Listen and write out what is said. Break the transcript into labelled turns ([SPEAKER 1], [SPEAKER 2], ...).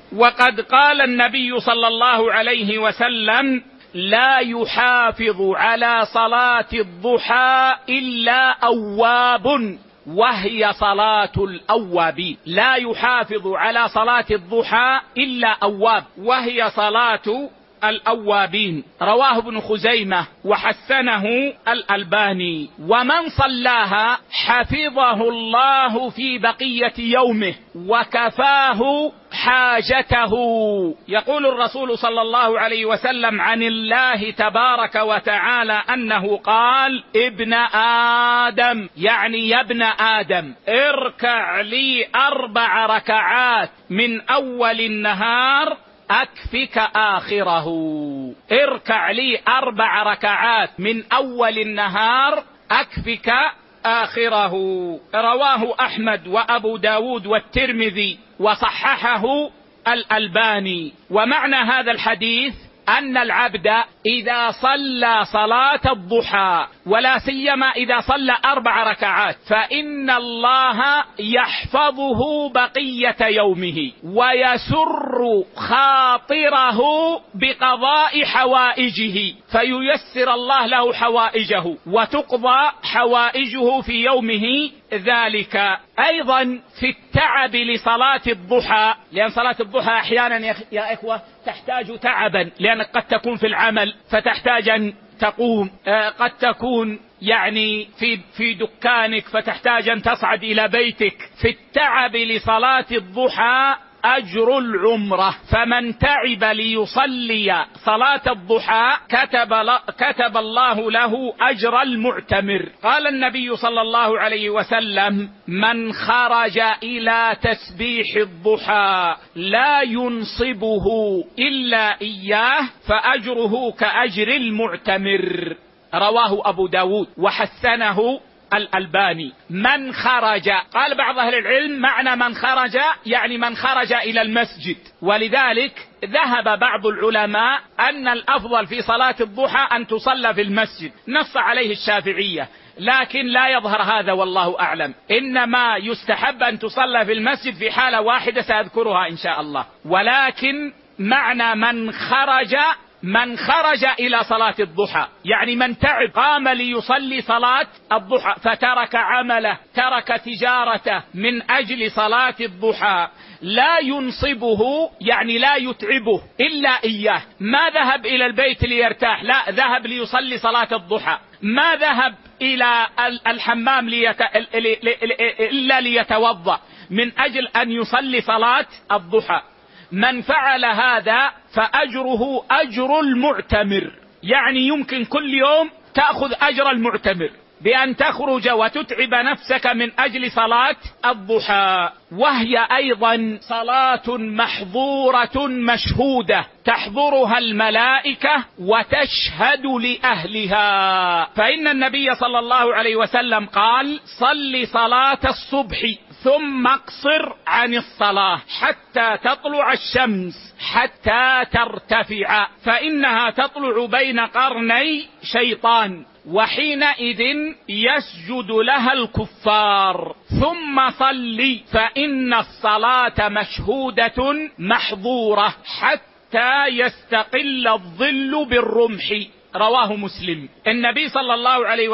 [SPEAKER 1] وقد قال النبي صلى الله عليه وسلم: لا يحافظ على صلاة الضحى إلا أواب، وهي صلاة الأوابين. لا يحافظ على صلاة الضحى إلا أواب، وهي صلاة الأوابين. رواه ابن خزيمة وحسنه الألباني. ومن صلاها حفظه الله في بقية يومه وكفاه حاجته. يقول الرسول صلى الله عليه وسلم عن الله تبارك وتعالى أنه قال: ابن آدم، يعني يا ابن آدم، اركع لي 4 ركعات من أول النهار أكفك آخره. اركع لي 4 ركعات من أول النهار أكفك آخره. رواه أحمد وأبو داود والترمذي وصححه الألباني. ومعنى هذا الحديث أن العبد إذا صلى صلاة الضحى، ولا سيما إذا صلى 4 ركعات، فإن الله يحفظه بقية يومه ويسر خاطره بقضاء حوائجه، فييسر الله له حوائجه وتقضى حوائجه في يومه ذلك. أيضا في التعب لصلاة الضحى، لأن صلاة الضحى أحيانا يا إخوة تحتاج تعبا، لأنك قد تكون في العمل فتحتاج أن تقوم، قد تكون يعني في دكانك فتحتاج أن تصعد إلى بيتك. في التعب لصلاة الضحى أجر العمرة، فمن تعب ليصلي صلاة الضحى كتب الله له أجر المعتمر. قال النبي صلى الله عليه وسلم: من خرج إلى تسبيح الضحى لا ينصبه إلا إياه فأجره كأجر المعتمر. رواه أبو داود وحسنه الألباني. من خرج، قال بعض أهل العلم معنى من خرج يعني من خرج إلى المسجد، ولذلك ذهب بعض العلماء أن الأفضل في صلاة الضحى أن تصلى في المسجد، نص عليه الشافعية، لكن لا يظهر هذا والله أعلم. إنما يستحب أن تصلى في المسجد في حالة واحدة سأذكرها إن شاء الله. ولكن معنى من خرج إلى صلاة الضحى يعني من تعب، قام ليصلي صلاة الضحى فترك عمله، ترك تجارته من أجل صلاة الضحى، لا ينصبه يعني لا يتعبه إلا إياه. ما ذهب إلى البيت ليرتاح، لا، ذهب ليصلي صلاة الضحى. ما ذهب إلى الحمام إلا ليتوضأ من أجل أن يصلي صلاة الضحى. من فعل هذا فأجره أجر المعتمر، يعني يمكن كل يوم تأخذ أجر المعتمر بأن تخرج وتتعب نفسك من أجل صلاة الضحى. وهي أيضا صلاة محظورة مشهودة، تحضرها الملائكة وتشهد لأهلها. فإن النبي صلى الله عليه وسلم قال: صل صلاة الصبح ثم اقصر عن الصلاة حتى تطلع الشمس حتى ترتفع، فإنها تطلع بين قرني شيطان، وحينئذ يسجد لها الكفار. ثم صلي فإن الصلاة مشهودة محظورة حتى يستقل الظل بالرمح. رواه مسلم. النبي صلى الله عليه